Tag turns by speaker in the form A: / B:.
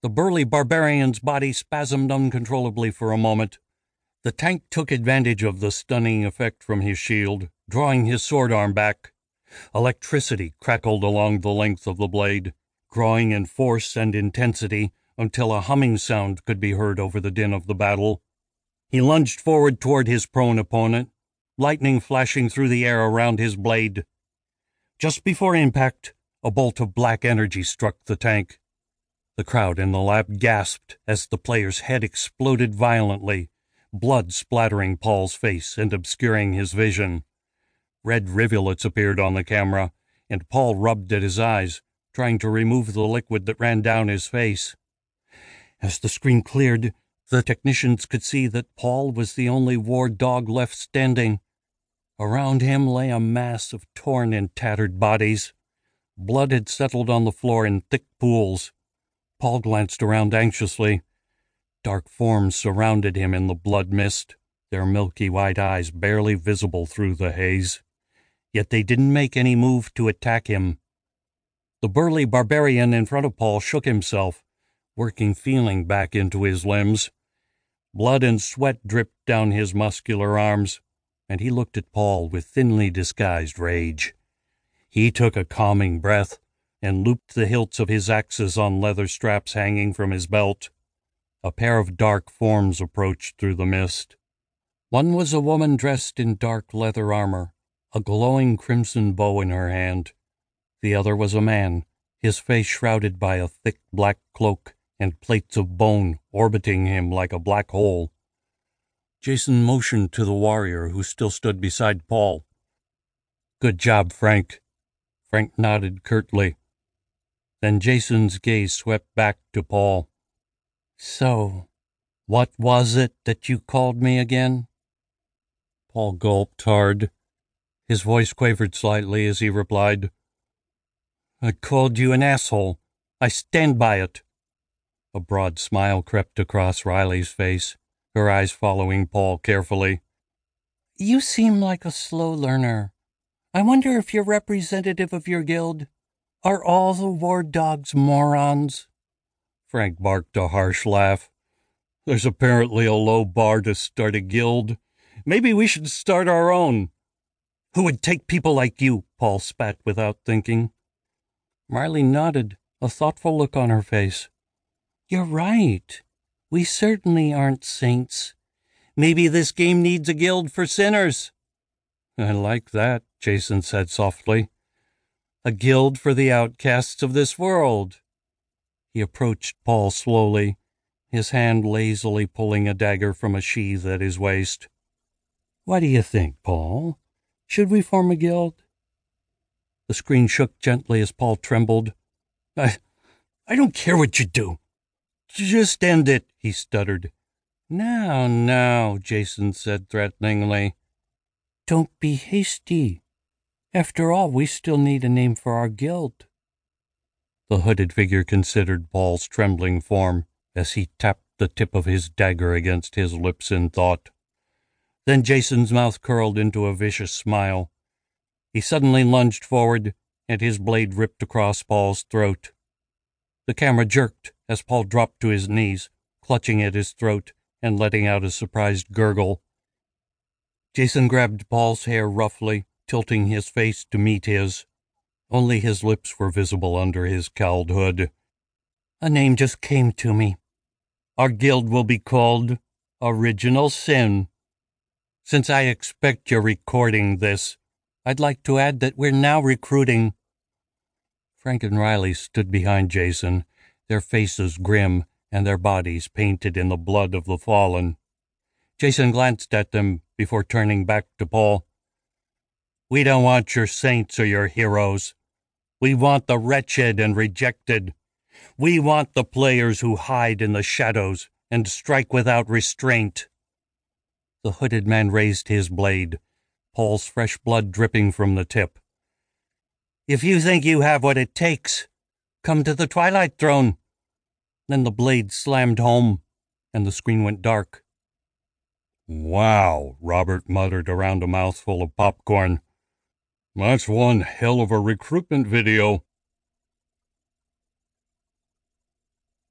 A: The burly barbarian's body spasmed uncontrollably for a moment. The tank took advantage of the stunning effect from his shield, drawing his sword arm back. Electricity crackled along the length of the blade, growing in force and intensity until a humming sound could be heard over the din of the battle. He lunged forward toward his prone opponent, lightning flashing through the air around his blade. Just before impact, a bolt of black energy struck the tank. The crowd in the lab gasped as the player's head exploded violently, blood splattering Paul's face and obscuring his vision. Red rivulets appeared on the camera, and Paul rubbed at his eyes, trying to remove the liquid that ran down his face. As the screen cleared, the technicians could see that Paul was the only war dog left standing. Around him lay a mass of torn and tattered bodies. Blood had settled on the floor in thick pools. Paul glanced around anxiously. Dark forms surrounded him in the blood mist, their milky white eyes barely visible through the haze. Yet they didn't make any move to attack him. The burly barbarian in front of Paul shook himself, working feeling back into his limbs. Blood and sweat dripped down his muscular arms, and he looked at Paul with thinly disguised rage. He took a calming breath and looped the hilts of his axes on leather straps hanging from his belt. A pair of dark forms approached through the mist. One was a woman dressed in dark leather armor, a glowing crimson bow in her hand. The other was a man, his face shrouded by a thick black cloak and plates of bone orbiting him like a black hole. Jason motioned to the warrior who still stood beside Paul. "Good job, Frank." Frank nodded curtly. Then Jason's gaze swept back to Paul. "So, what was it that you called me again?" Paul gulped hard. His voice quavered slightly as he replied, "I called you an asshole. I stand by it." A broad smile crept across Riley's face, her eyes following Paul carefully. "You seem like a slow learner. I wonder if you're representative of your guild. Are all the war dogs morons?" Frank barked a harsh laugh. "There's apparently a low bar to start a guild. Maybe we should start our own." "Who would take people like you?" Paul spat without thinking. Riley nodded, a thoughtful look on her face. "You're right. We certainly aren't saints. Maybe this game needs a guild for sinners." "I like that," Jason said softly. "A guild for the outcasts of this world." He approached Paul slowly, his hand lazily pulling a dagger from a sheath at his waist. "What do you think, Paul? Should we form a guild?" The screen shook gently as Paul trembled. I don't care what you do. Just end it," he stuttered. Now, Jason said threateningly. "Don't be hasty. After all, we still need a name for our guild." The hooded figure considered Paul's trembling form as he tapped the tip of his dagger against his lips in thought. Then Jason's mouth curled into a vicious smile. He suddenly lunged forward, and his blade ripped across Paul's throat. The camera jerked as Paul dropped to his knees, clutching at his throat and letting out a surprised gurgle. Jason grabbed Paul's hair roughly, tilting his face to meet his. Only his lips were visible under his cowled hood. "A name just came to me. Our guild will be called Original Sin. Since I expect you're recording this, I'd like to add that we're now recruiting." Frank and Riley stood behind Jason, their faces grim and their bodies painted in the blood of the fallen. Jason glanced at them before turning back to Paul. "We don't want your saints or your heroes. We want the wretched and rejected. We want the players who hide in the shadows and strike without restraint." The hooded man raised his blade, Paul's fresh blood dripping from the tip. "If you think you have what it takes, come to the Twilight Throne." Then the blade slammed home, and the screen went dark. "Wow," Robert muttered around a mouthful of popcorn. "That's one hell of a recruitment video."